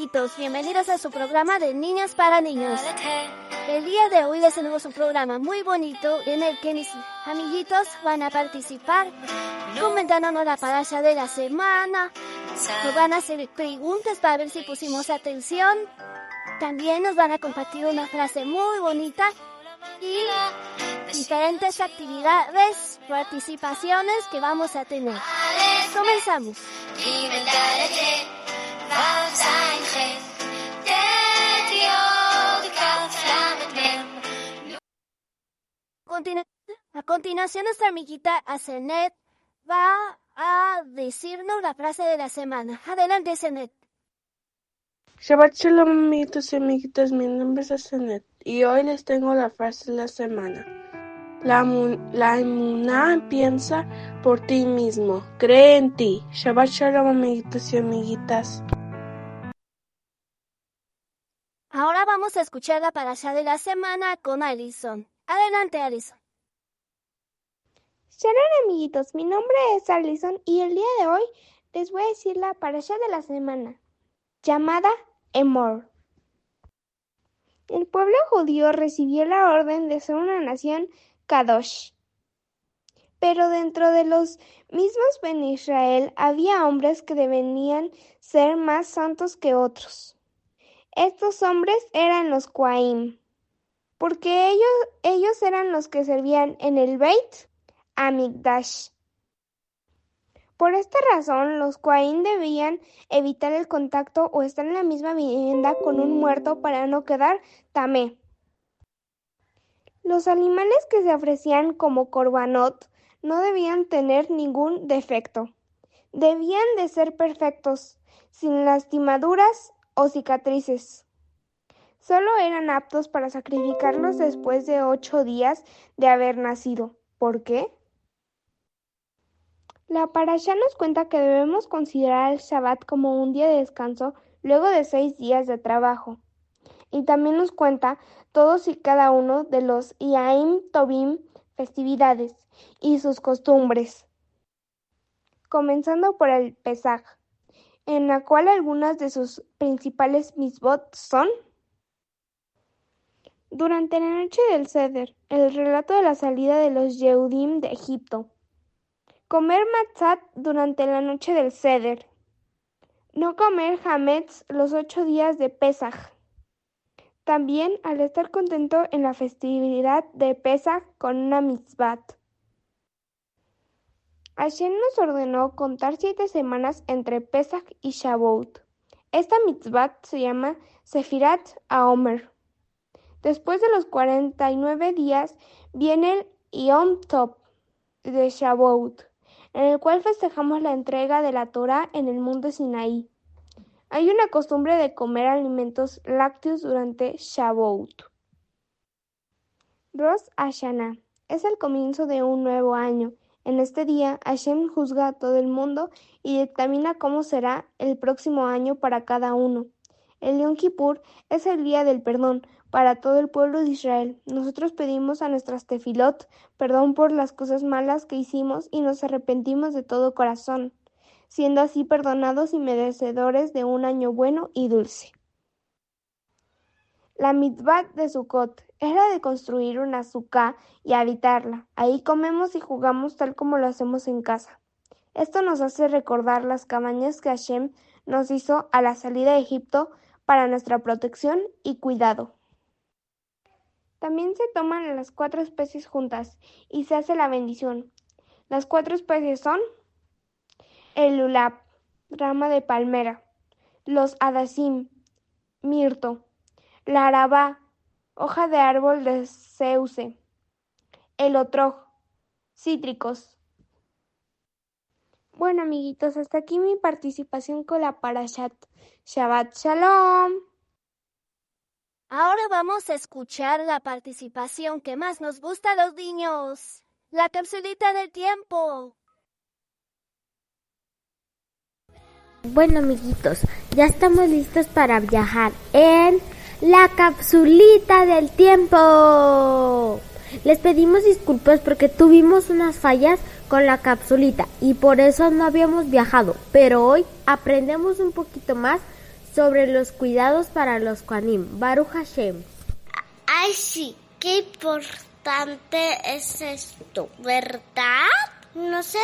amiguitos, bienvenidos a su programa de Niños para Niños. El día de hoy les tenemos un programa muy bonito en el que mis amiguitos van a participar comentándonos la parasha de la semana. Nos van a hacer preguntas para ver si pusimos atención. También nos van a compartir una frase muy bonita y diferentes actividades, participaciones que vamos a tener. Comenzamos. A continuación, nuestra amiguita Asenet va a decirnos la frase de la semana. Adelante, Asenet. Shabbat Shalom, amiguitos y amiguitas, mi nombre es Asenet y hoy les tengo la frase de la semana. La emuná piensa por ti mismo, cree en ti. Shabbat Shalom, amiguitos y amiguitas. Ahora vamos a escuchar la parasha de la semana con Alison. Adelante, Alison. Shalom, amiguitos, mi nombre es Alison y el día de hoy les voy a decir la parasha de la semana, llamada Emor. El pueblo judío recibió la orden de ser una nación Kadosh. Pero dentro de los mismos Ben Israel había hombres que deberían ser más santos que otros. Estos hombres eran los Kohanim, porque ellos eran los que servían en el Beit Hamikdash. Por esta razón, los Kohanim debían evitar el contacto o estar en la misma vivienda con un muerto para no quedar tamé. Los animales que se ofrecían como korbanot no debían tener ningún defecto. Debían de ser perfectos, sin lastimaduras o cicatrices. Solo eran aptos para sacrificarlos después de 8 días de haber nacido. ¿Por qué? La parashá nos cuenta que debemos considerar el Shabbat como un día de descanso luego de 6 días de trabajo. Y también nos cuenta todos y cada uno de los Yaim Tovim, festividades y sus costumbres. Comenzando por el Pesaj, en la cual algunas de sus principales mitzvot son: durante la noche del Seder, el relato de la salida de los Yehudim de Egipto. Comer matzat durante la noche del Seder. No comer hametz los 8 días de Pesaj. También al estar contento en la festividad de Pesaj con una mitzvat. Hashem nos ordenó contar 7 semanas entre Pesaj y Shavuot. Esta mitzvat se llama Sefirat HaOmer. Después de los 49 días viene el Yom Tov de Shavuot, en el cual festejamos la entrega de la Torá en el monte Sinaí. Hay una costumbre de comer alimentos lácteos durante Shavuot. Rosh Hashanah es el comienzo de un nuevo año. En este día, Hashem juzga a todo el mundo y dictamina cómo será el próximo año para cada uno. El Yom Kippur es el día del perdón para todo el pueblo de Israel. Nosotros pedimos a nuestras tefilot perdón por las cosas malas que hicimos y nos arrepentimos de todo corazón, siendo así perdonados y merecedores de un año bueno y dulce. La mitzvah de Sukkot es la de construir una sukkah y habitarla. Ahí comemos y jugamos tal como lo hacemos en casa. Esto nos hace recordar las cabañas que Hashem nos hizo a la salida de Egipto para nuestra protección y cuidado. También se toman las 4 especies juntas y se hace la bendición. Las 4 especies son el lulab, rama de palmera, los hadasim, mirto, la arabá, hoja de árbol de ceuce, el otroj, cítricos. Bueno, amiguitos, hasta aquí mi participación con la parashat. Shabbat Shalom. Ahora vamos a escuchar la participación que más nos gusta a los niños. La capsulita del tiempo. Bueno, amiguitos, ya estamos listos para viajar en la capsulita del tiempo. Les pedimos disculpas porque tuvimos unas fallas con la capsulita y por eso no habíamos viajado, pero hoy aprendemos un poquito más sobre los cuidados para los Kohanim. Baruch Hashem. Ay, sí, qué importante es esto, ¿verdad? ¿No será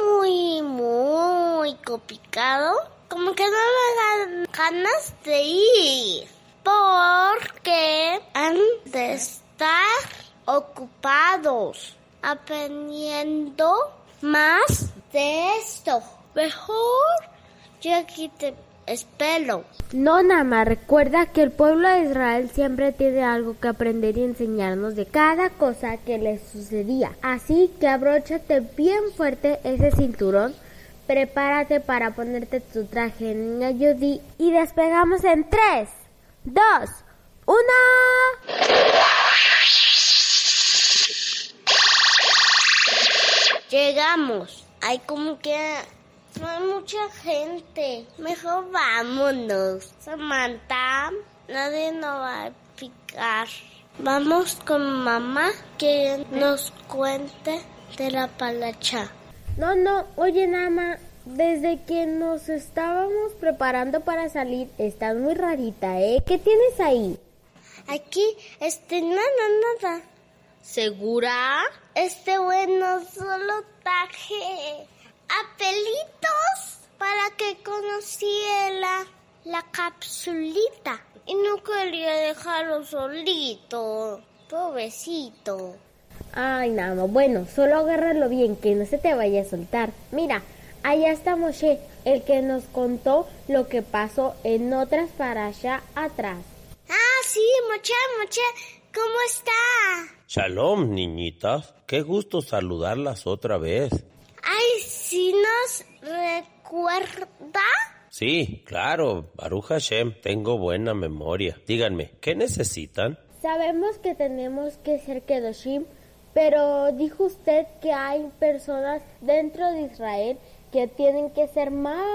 muy complicado? Como que no me dan ganas de ir, porque han de estar ocupados aprendiendo más de esto. Mejor yo aquí te espero. No, Nama, recuerda que el pueblo de Israel siempre tiene algo que aprender y enseñarnos de cada cosa que les sucedía. Así que abróchate bien fuerte ese cinturón, prepárate para ponerte tu traje, niña Judy, y despegamos en 3, 2, 1... Llegamos. Hay como que no hay mucha gente. Mejor vámonos. Samantha, nadie nos va a picar. Vamos con mamá que nos cuente de la palacha. No, oye, Nama, desde que nos estábamos preparando para salir, estás muy rarita, ¿eh? ¿Qué tienes ahí? Aquí, nada. ¿Segura? Bueno, solo traje a Pelitos para que conociera la capsulita. Y no quería dejarlo solito, pobrecito. Ay, Nama, bueno, solo agárralo bien, que no se te vaya a soltar. Mira, allá está Moshe, el que nos contó lo que pasó en otras parashá atrás. Ah, sí, Moshe, ¿cómo está? Shalom, niñitas. Qué gusto saludarlas otra vez. Ay, ¿sí nos recuerda? Sí, claro, Baruch Hashem, tengo buena memoria. Díganme, ¿qué necesitan? Sabemos que tenemos que ser Kedoshim, pero dijo usted que hay personas dentro de Israel que tienen que ser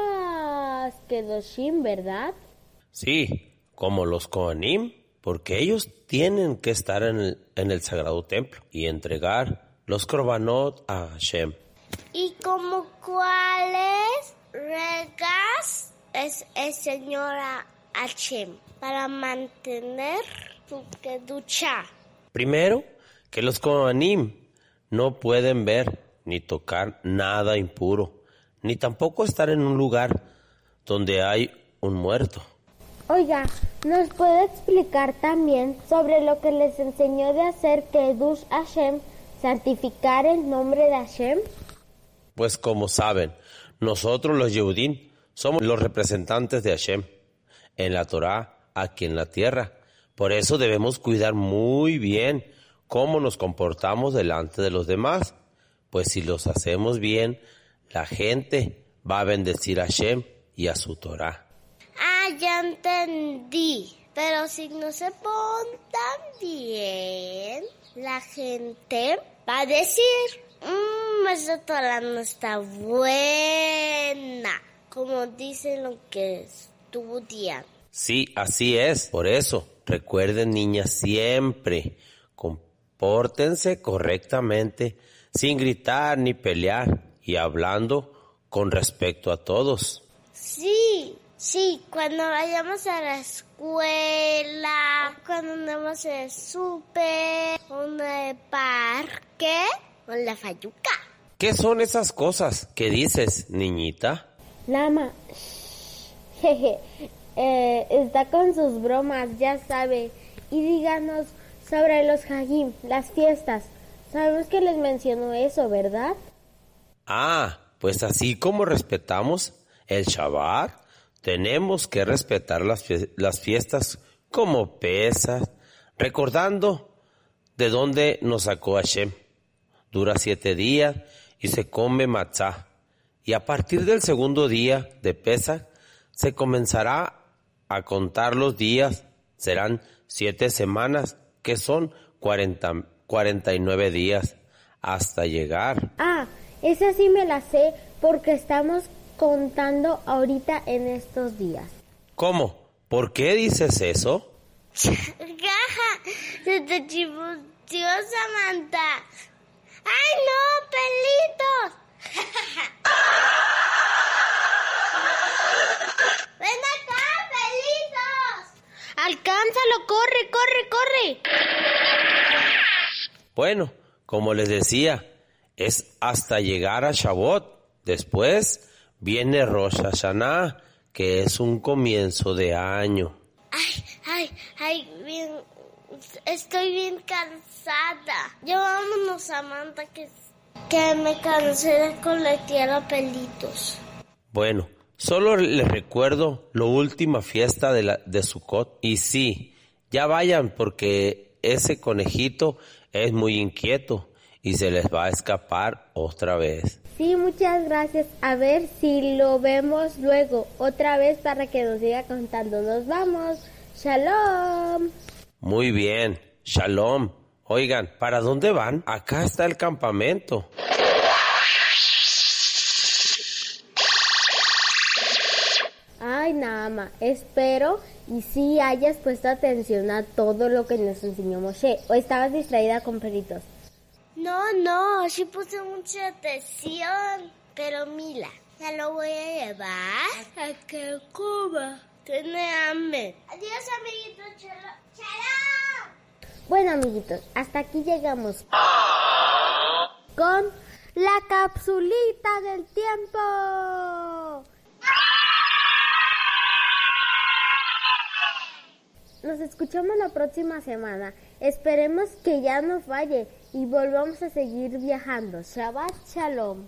más Kedoshim, ¿verdad? Sí, como los Kohanim, porque ellos tienen que estar en el sagrado templo y entregar los korbanot a Hashem. ¿Y como cuáles regas es el Señor a Hashem para mantener su kedushá? Primero, que los Kohanim no pueden ver ni tocar nada impuro, ni tampoco estar en un lugar donde hay un muerto. Oiga, ¿nos puede explicar también sobre lo que les enseñó de hacer Kedush Hashem, santificar el nombre de Hashem? Pues como saben, nosotros los Yehudim somos los representantes de Hashem en la Torá, aquí en la tierra. Por eso debemos cuidar muy bien cómo nos comportamos delante de los demás. Pues si los hacemos bien, la gente va a bendecir a Hashem y a su Torá. Ah, ya entendí. Pero si no se portan bien, la gente va a decir, esa Torá no está buena, como dicen lo que estudian. Sí, así es. Por eso, recuerden, niñas, siempre compórtense correctamente, sin gritar ni pelear y hablando con respeto a todos. Sí, cuando vayamos a la escuela, cuando andamos en el súper, o en el parque, o en la fayuca. ¿Qué son esas cosas que dices, niñita? Lama, jeje, está con sus bromas, ya sabe. Y díganos sobre los Hagim, las fiestas. Sabemos que les mencionó eso, ¿verdad? Ah, pues así como respetamos el Shabbat, tenemos que respetar las fiestas como Pesach, recordando de dónde nos sacó Hashem. Dura 7 días y se come matzá. Y a partir del segundo día de Pesach se comenzará a contar los días. Serán 7 semanas, que son 49 días, hasta llegar. Ah, esa sí me la sé porque estamos contando ahorita en estos días. ¿Cómo? ¿Por qué dices eso? Gaja, se te chibució, Samantha. ¡Ay, no, Pelitos! ¡Ven acá, Pelitos! ¡Alcánzalo! ¡Corre, corre, corre! Bueno, como les decía, es hasta llegar a Shavuot. Después viene Rosh Hashanah, que es un comienzo de año. Estoy bien cansada. Ya vámonos, Samantha, que me cansé de colectear pelitos. Bueno, solo les recuerdo la última fiesta de Sukkot. Y sí, ya vayan porque ese conejito es muy inquieto y se les va a escapar otra vez. Sí, muchas gracias. A ver si lo vemos luego, otra vez para que nos siga contando. Nos vamos. Shalom. Muy bien, Shalom. Oigan, ¿para dónde van? Acá está el campamento. Ay, Naama, espero y sí hayas puesto atención a todo lo que nos enseñó Moshe. ¿O estabas distraída con perritos? No, sí puse mucha atención. Pero Mila, ya lo voy a llevar a que coma. Tiene hambre. Adiós, amiguitos. ¡Chalón! Bueno, amiguitos, hasta aquí llegamos con la capsulita del tiempo. Nos escuchamos la próxima semana. Esperemos que ya no falle y volvamos a seguir viajando. Shabbat Shalom.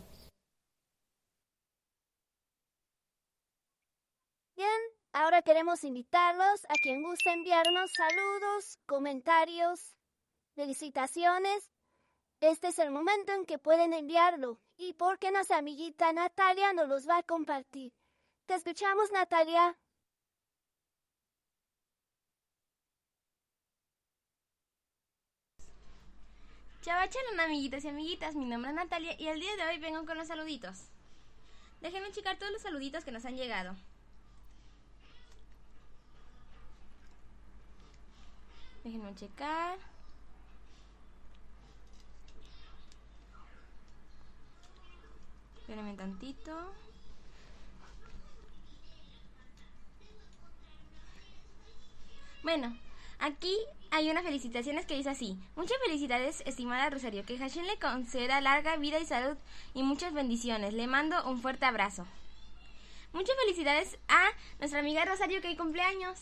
Bien, ahora queremos invitarlos a quien guste enviarnos saludos, comentarios, felicitaciones. Este es el momento en que pueden enviarlo y porque nuestra amiguita Natalia nos los va a compartir. Te escuchamos, Natalia. Shabbat Shalom, amiguitos y amiguitas, mi nombre es Natalia y el día de hoy vengo con los saluditos. Déjenme checar todos los saluditos que nos han llegado. Déjenme checar. Espérenme tantito. Bueno, aquí hay unas felicitaciones que dice así: muchas felicidades, estimada Rosario, que Hashem le conceda larga vida y salud y muchas bendiciones. Le mando un fuerte abrazo. Muchas felicidades a nuestra amiga Rosario, que hoy cumpleaños.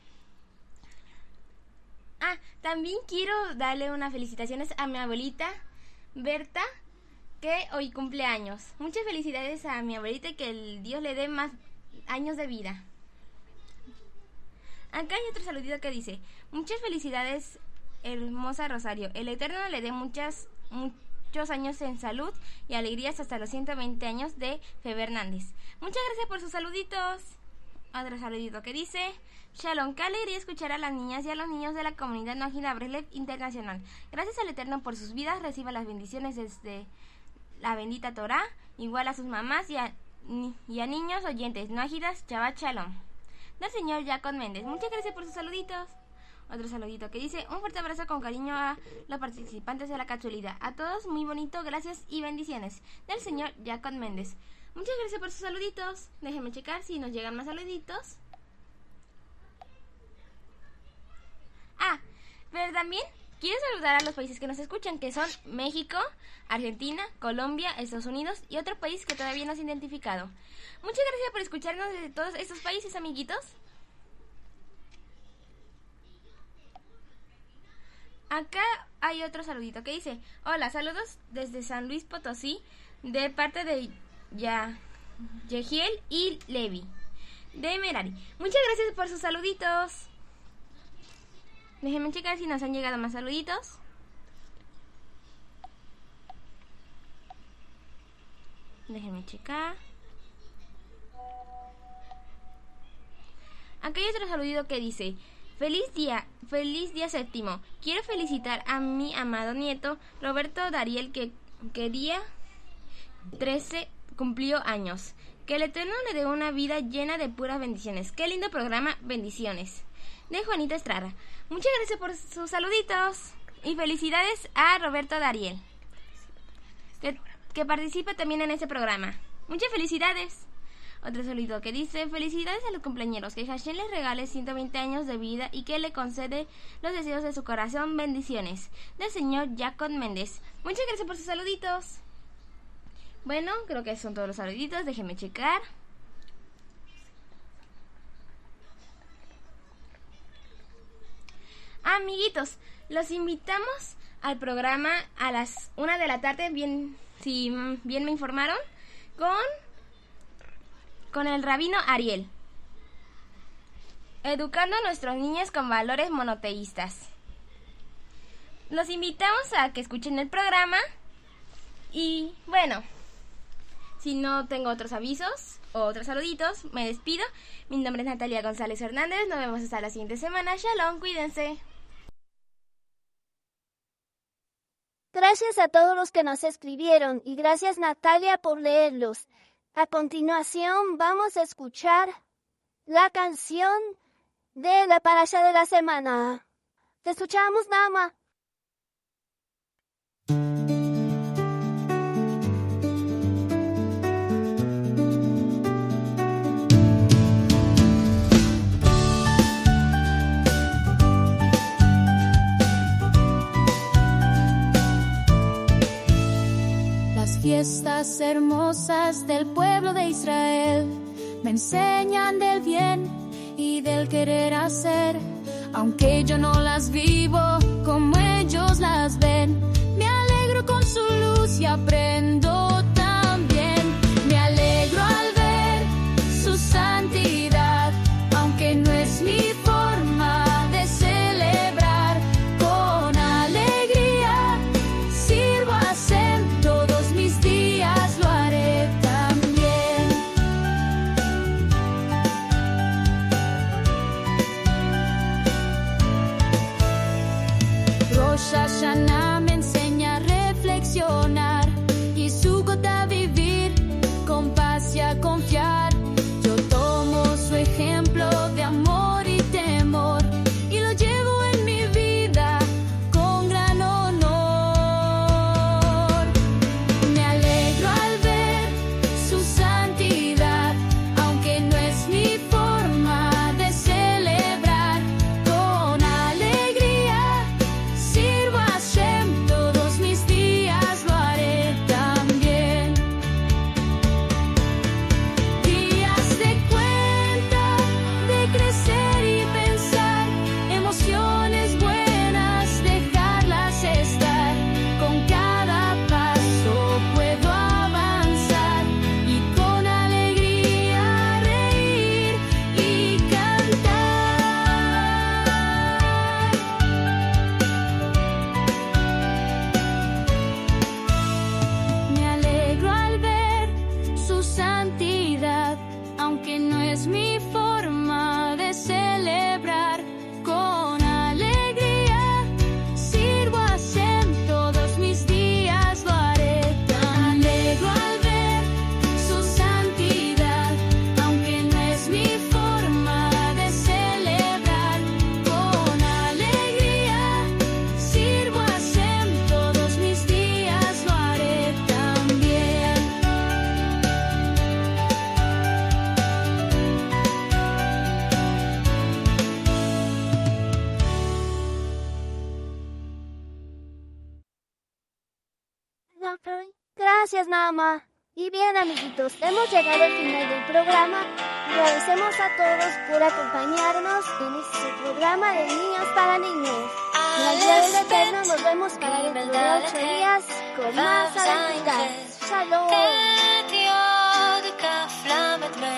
También quiero darle unas felicitaciones a mi abuelita Berta, que hoy cumpleaños. Muchas felicidades a mi abuelita y que el Dios le dé más años de vida. Acá hay otro saludito que dice: muchas felicidades, hermosa Rosario. El Eterno le dé muchos años en salud y alegrías hasta los 120 años de Febe Hernández. Muchas gracias por sus saluditos. Otro saludito que dice: Shalom, qué alegría escuchar a las niñas y a los niños de la comunidad Noajida Breslev Internacional. Gracias al Eterno por sus vidas. Reciba las bendiciones desde la bendita Torah, igual a sus mamás y a niños oyentes Noajidas. Shabbat Shalom. Del señor Jacob Méndez. Muchas gracias por sus saluditos. Otro saludito que dice: un fuerte abrazo con cariño a los participantes de la capsulita. A todos muy bonito, gracias y bendiciones. Del señor Jacob Méndez. Muchas gracias por sus saluditos. Déjenme checar si nos llegan más saluditos. Pero también quiero saludar a los países que nos escuchan, que son México, Argentina, Colombia, Estados Unidos y otro país que todavía no se ha identificado. Muchas gracias por escucharnos desde todos estos países, amiguitos. Acá hay otro saludito que dice: hola, saludos desde San Luis Potosí, de parte de Yehiel y Levi, de Merari. Muchas gracias por sus saluditos. Déjenme checar si nos han llegado más saluditos. Déjenme checar. Acá hay otro saludito que dice: feliz día séptimo. Quiero felicitar a mi amado nieto Roberto Dariel, que día 13 cumplió años. Que el Eterno le dé una vida llena de puras bendiciones. Qué lindo programa, bendiciones. De Juanita Estrada. Muchas gracias por sus saluditos y felicidades a Roberto Dariel, que participa también en este programa. Muchas felicidades. Otro saludito que dice: felicidades a los cumpleañeros, que Hashem les regale 120 años de vida y que le concede los deseos de su corazón. Bendiciones. Del señor Jacob Méndez. Muchas gracias por sus saluditos. Bueno, creo que son todos los saluditos. Déjenme checar. Amiguitos, los invitamos al programa a las 1 de la tarde, si bien me informaron, con el rabino Ariel, educando a nuestros niños con valores monoteístas. Los invitamos a que escuchen el programa y bueno, si no tengo otros avisos o otros saluditos, me despido. Mi nombre es Natalia González Hernández, nos vemos hasta la siguiente semana. Shalom, cuídense. Gracias a todos los que nos escribieron y gracias Natalia por leerlos. A continuación vamos a escuchar la canción de la parasha de la semana. Te escuchamos, Nama. Fiestas hermosas del pueblo de Israel me enseñan del bien y del querer hacer, aunque yo no las vivo como ellos las ven. Me alegro con su luz y aprendo también. Me alegro al ver su santidad, aunque no es mi forma de celebrar. Con alegría sirvo a Hashem. Lo haré también. Rosh Hashanah me enseña a reflexionar y Sukkot a vivir con paz y a confiar. Yo tomo su ejemplo de amor y temor y lo llevo en mi vida con gran honor. Me alegro al ver su santidad, aunque no es mi forma de celebrar. Con alegría sirvo a Hashem, todos mis días lo haré también. Días de cuenta, de crecer y pensar, emociones buenas, dejarlas estar. Con cada paso puedo avanzar y con alegría reír y cantar. Me alegro al ver su santidad, aunque no es mi forma de celebrar. Con alegría sirvo a Hashem, todos mis días lo haré. Me alegro al ver su santidad, aunque no es mi forma de celebrar. Con alegría sirvo a Hashem, todos mis días lo haré también. Gracias, Nama. Y bien, amiguitos, hemos llegado al final del programa. Agradecemos a todos por acompañarnos en este programa de Niños para Niños. En la vida del Eterno nos vemos para dentro de 8 días con más aventuras. Shalom.